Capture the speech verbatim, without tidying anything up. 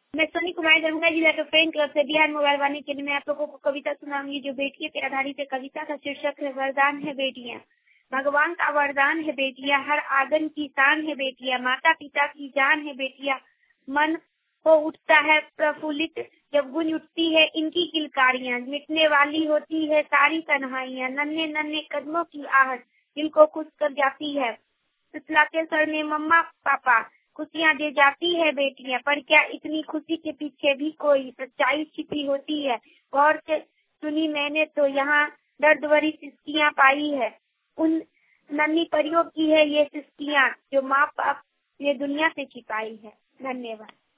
मैं सोनी कुमारी दरभंगा जिला के फ्रेंड क्लब से बिहार मोबाइल वाणी के लिए मैं आप लोगों को कविता सुनाऊंगी जो बेटियों पे आधारित है। कविता का शीर्षक है वरदान है बेटियां। भगवान का वरदान है बेटियां, हर आंगन की शान है बेटियां, माता पिता की जान है बेटियां। मन हो उठता है प्रफुल्लित जब गूंज उठती है इनकी किलकारियां, मिटने वाली होती है सारी तन्हाइयां, नन्हे नन्हे कदमों की आहट दिल को खुश कर जाती है। सुतलाते सर में मम्मा पापा खुशियाँ दे जाती है बेटियां, पर क्या इतनी खुशी के पीछे भी कोई सच्चाई छिपी होती है। गौर से सुनी मैंने तो यहाँ दर्द भरी सिस्कियाँ पाई है, उन नन्ही परियों की है ये सिस्कियाँ जो माँ बाप ने दुनिया से छिपाई है। धन्यवाद।